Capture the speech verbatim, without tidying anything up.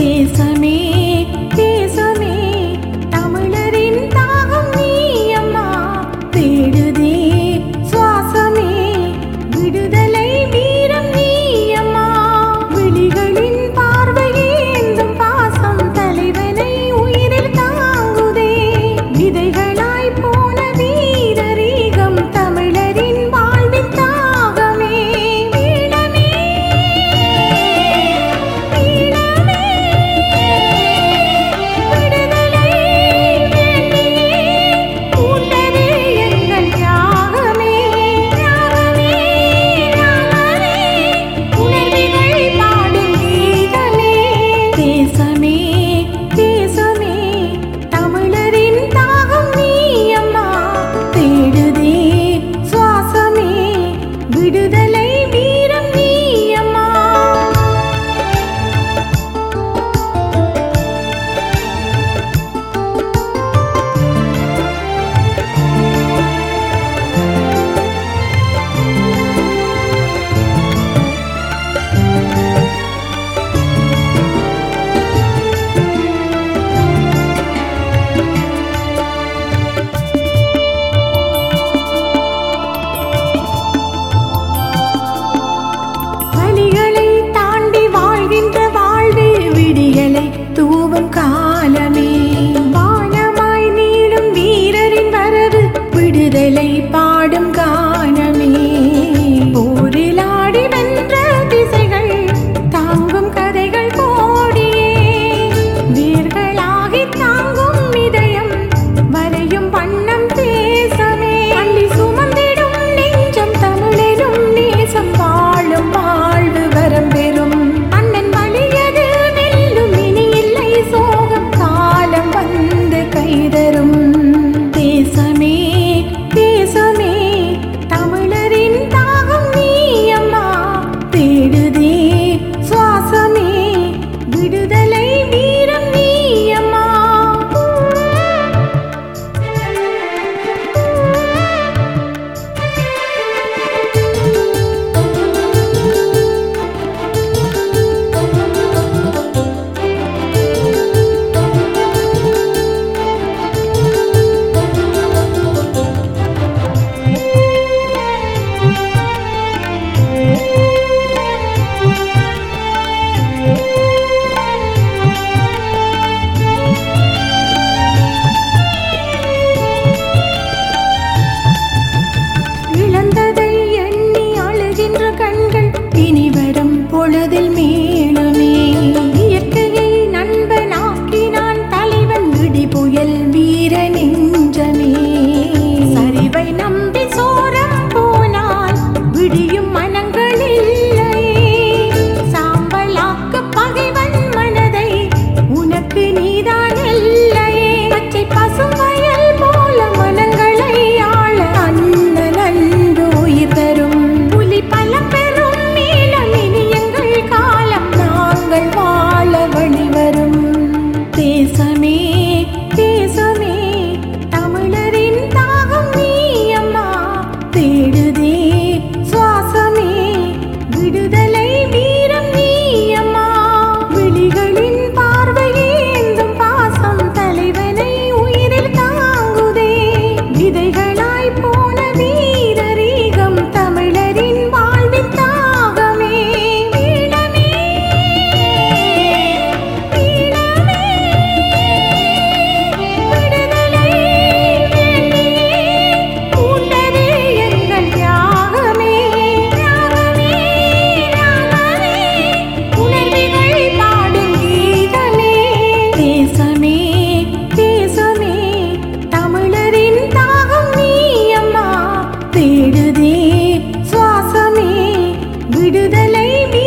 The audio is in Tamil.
தேசமே தேசமே தமிழரின் தாகம் நீ அம்மா, தேடுதே சுவாசமே விடுதலை வீரம் நீ அம்மா. விழிகளின் பார்வையேந்தும் பாசம் தலைவனை உயிரில் தாங்குதே. விதைகளாய் போன வீரரீகம் தமிழரின் வாழ்வின் தாகமே. ஈழமே ஈழமே விடுதலை வேண்டியே பூண்டதே எங்கள் தியாகமே. தியாகமே தியாகமே உணர்வுகள் பாடும் கீதமே. தேசமே தேசமே தமிழரின் தாகம் நீ அம்மா, தேடுதே சுவாசமே விடுதலை வீரம் நீ அம்மா. வழிகளை தாண்டி வாழ்கின்ற வாழ்வே விடியலை தூவும் காலமே. வானமாய் நீளும் வீரரின் வரவு விடுதலை பாடும் கானமே. போரில் ஆடி வென்ற திசைகள் தாங்கும் கதைகள் கோடியே. வேர்களாகி தாங்கும் இதயம் வரையும் வண்ணம் தேசமே. அள்ளி சுமந்திடும் நெஞ்சம் தமிழெனும் நேசம் வாழும் வாழ்வு வரம் பெறும். அண்ணன் வழியது வெல்லும் இனி இல்லை சோகம் காலம் வந்து கைதரும். தேசமே தேசமே தமிழரின் தாகம் நீ அம்மா, தேடுதே சுவாசமே விடுதலை வீரம் நீ அம்மா. இழந்ததை எண்ணி அழுகின்ற கண்கள் இனி வரும் பொழுதில் மீளுமே. இயற்கையை நண்பனாக்கினான் தலைவன் விடி புயல் வீர நெஞ்சமே. சரிவை நம்பி சோரம் போனால் விடியும் மனங்கள் இல்லையே. சாம்பலாக்கு பகைவன் மனதை உனக்கு நீதான் இல்லையே. பச்சை பசும் வயல் போல மனங்களை ஆள அண்ணன் அன்பு உயிர் தரும். புலி பலம் பெறும் நீளம் இனி எங்கள் காலம் நாங்கள் வாழ வழி வரும். தேசமே தேசமே தமிழரின் தாகம் நீ அம்மா, தேடுதே சுவாசமே விடுதலை வீரம் நீ அம்மா. விழிகளின் பார்வையேந்தும் பாசம் தலைவனை உயிரில் தாங்குதே. விதைகளாய் போன வீரரீகம் தமிழரின் வாழ்வின் தாகமே. ஈழமே ஈழமே விடுதலை வேண்டியே பூண்டதே எங்கள் தியாகமே. தியாகமே தியாகமே உணர்வுகள் பாடும் கீதமே. தேசமே தேசமே தமிழரின் தாகம் நீ அம்மா, தேடுதே சுவாசமே விடுதலை